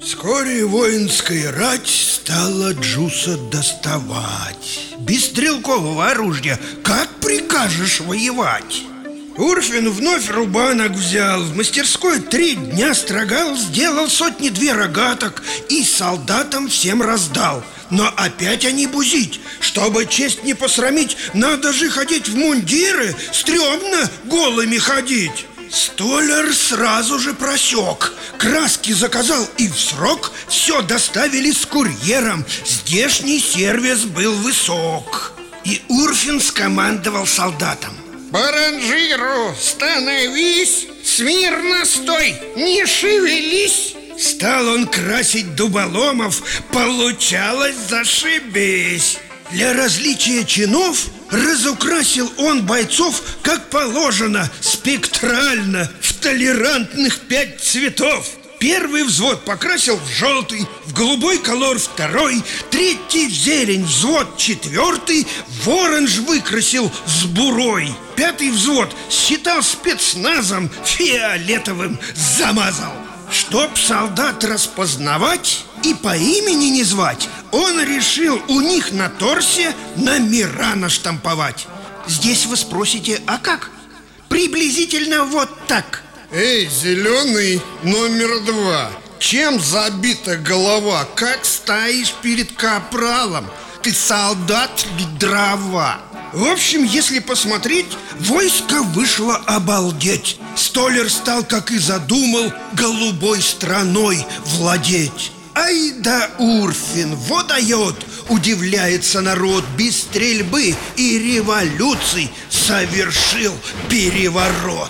Вскоре воинская рать стала Джуса доставать. Без стрелкового оружия как прикажешь воевать? Урфин вновь рубанок взял, в мастерской 3 дня строгал, сделал 100-2 рогаток и солдатам всем раздал. Но опять они бузить, чтобы честь не посрамить, надо же ходить в мундиры, стрёмно голыми ходить. Столяр сразу же просек, краски заказал и в срок все доставили с курьером. Здешний сервис был высок. И Урфин скомандовал солдатам: по ранжиру становись, смирно стой, не шевелись. Стал он красить дуболомов, получалось зашибись. Для различия чинов разукрасил он бойцов, как положено, спектрально, в толерантных 5 цветов. Первый взвод покрасил в желтый, в голубой колор второй, третий в зелень взвод 4, в оранж выкрасил с бурой. 5-й взвод считал спецназом, фиолетовым замазал. Чтоб солдат распознавать и по имени не звать, он решил у них на торсе номера наштамповать. Здесь вы спросите, а как? Приблизительно вот так. Эй, зеленый, номер 2, чем забита голова? Как стоишь перед капралом? Ты солдат ли дрова? В общем, если посмотреть, войско вышло обалдеть. Столяр стал, как и задумал, голубой страной владеть. Ай да Урфин, вот дает, удивляется народ, без стрельбы и революций совершил переворот.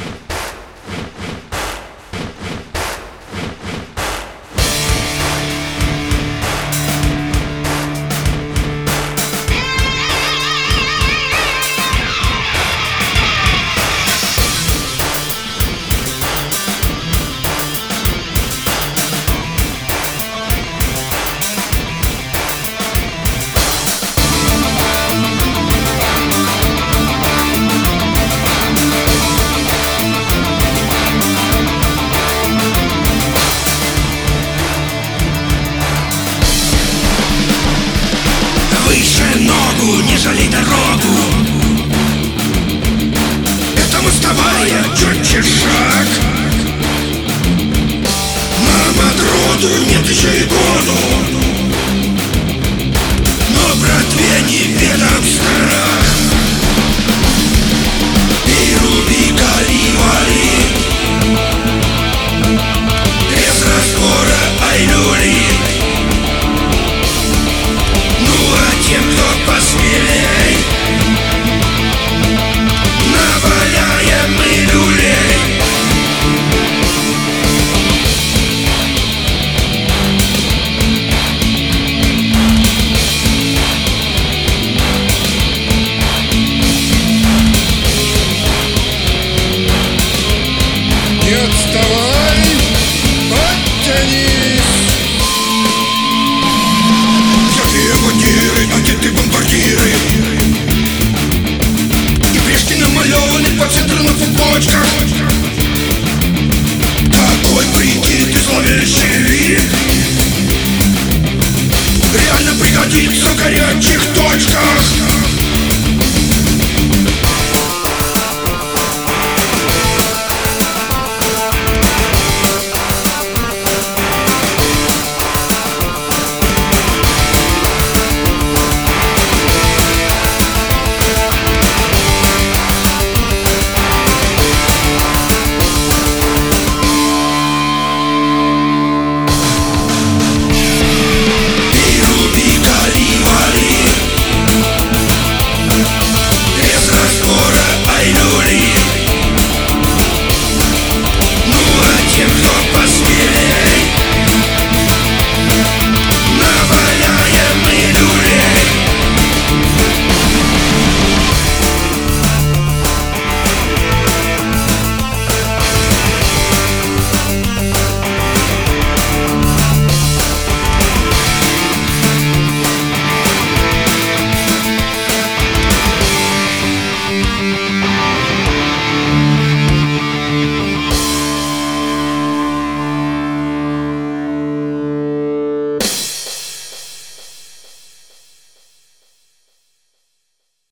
Выше ногу, не жалей дорогу. Это мостовая, четче шаг. Нам от роду нет еще и году.